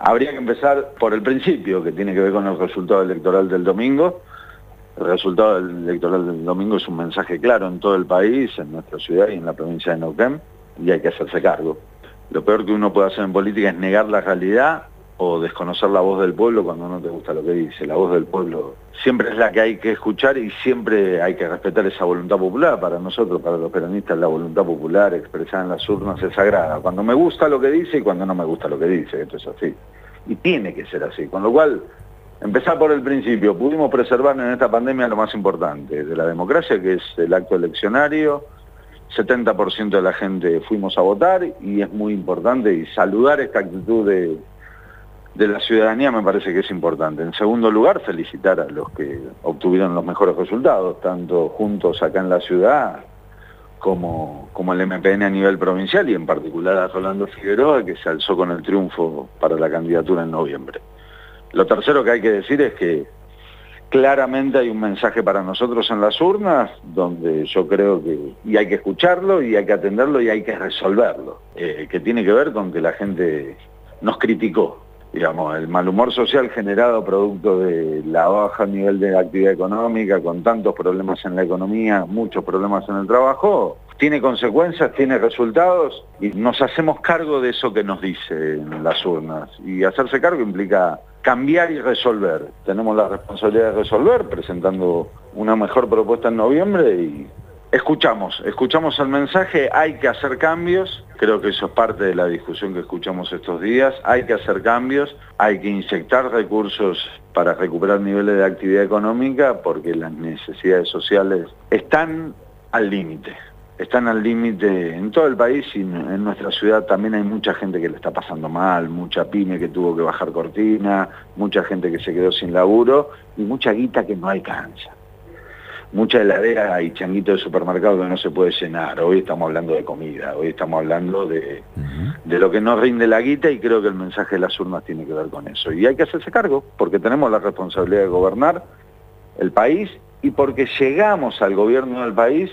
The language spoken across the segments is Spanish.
Habría que empezar por el principio, que tiene que ver con el resultado electoral del domingo. El resultado electoral del domingo es un mensaje claro en todo el país, en nuestra ciudad y en la provincia de Neuquén, y hay que hacerse cargo. Lo peor que uno puede hacer en política es negar la realidad o desconocer la voz del pueblo cuando no te gusta lo que dice. La voz del pueblo siempre es la que hay que escuchar y siempre hay que respetar esa voluntad popular. Para nosotros, para los peronistas, la voluntad popular expresada en las urnas es sagrada. Cuando me gusta lo que dice y cuando no me gusta lo que dice, esto es así. Y tiene que ser así. Con lo cual, empezar por el principio. Pudimos preservar en esta pandemia lo más importante de la democracia, que es el acto eleccionario. 70% de la gente fuimos a votar y es muy importante, y saludar esta actitud de la ciudadanía me parece que es importante. En segundo lugar, felicitar a los que obtuvieron los mejores resultados, tanto juntos acá en la ciudad como el MPN a nivel provincial, y en particular a Rolando Figueroa, que se alzó con el triunfo para la candidatura en noviembre. Lo tercero que hay que decir es que claramente hay un mensaje para nosotros en las urnas, donde yo creo que y hay que escucharlo, y hay que atenderlo, y hay que resolverlo, que tiene que ver con que la gente nos criticó. Digamos, el mal humor social generado producto de la baja nivel de actividad económica, con tantos problemas en la economía, muchos problemas en el trabajo, tiene consecuencias, tiene resultados, y nos hacemos cargo de eso que nos dicen las urnas. Y hacerse cargo implica cambiar y resolver. Tenemos la responsabilidad de resolver, presentando una mejor propuesta en noviembre, y escuchamos el mensaje. Hay que hacer cambios, creo que eso es parte de la discusión que escuchamos estos días. Hay que hacer cambios, hay que inyectar recursos para recuperar niveles de actividad económica, porque las necesidades sociales están al límite. Están al límite en todo el país, y en nuestra ciudad también hay mucha gente que le está pasando mal, mucha pyme que tuvo que bajar cortina, mucha gente que se quedó sin laburo y mucha guita que no alcanza. Mucha heladera y changuito de supermercado que no se puede llenar. Hoy estamos hablando de comida, hoy estamos hablando de lo que nos rinde la guita, y creo que el mensaje de las urnas tiene que ver con eso. Y hay que hacerse cargo, porque tenemos la responsabilidad de gobernar el país, y porque llegamos al gobierno del país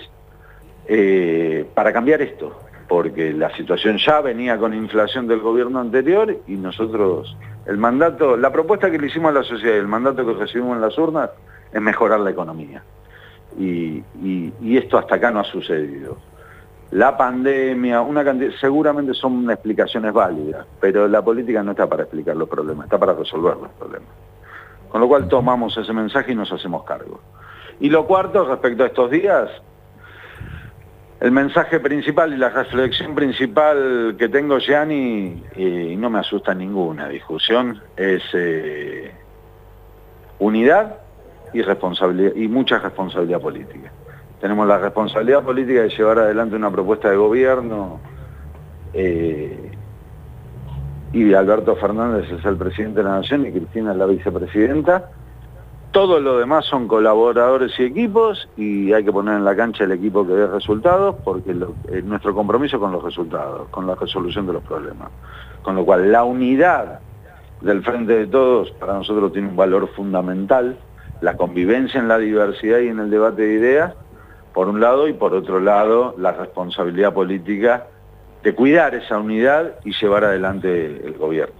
para cambiar esto, porque la situación ya venía con inflación del gobierno anterior, y nosotros, el mandato, la propuesta que le hicimos a la sociedad y el mandato que recibimos en las urnas es mejorar la economía. Y esto hasta acá no ha sucedido. La pandemia, seguramente son explicaciones válidas, pero la política no está para explicar los problemas, está para resolver los problemas. Con lo cual tomamos ese mensaje y nos hacemos cargo. Y lo cuarto, respecto a estos días, el mensaje principal y la reflexión principal que tengo, Gianni, y no me asusta ninguna discusión, es unidad y responsabilidad, y mucha responsabilidad política. Tenemos la responsabilidad política de llevar adelante una propuesta de gobierno, y Alberto Fernández es el presidente de la Nación y Cristina es la vicepresidenta. Todo lo demás son colaboradores y equipos, y hay que poner en la cancha el equipo que dé resultados, porque nuestro compromiso con los resultados, con la resolución de los problemas. Con lo cual, la unidad del Frente de Todos para nosotros tiene un valor fundamental, la convivencia en la diversidad y en el debate de ideas, por un lado, y por otro lado, la responsabilidad política de cuidar esa unidad y llevar adelante el gobierno.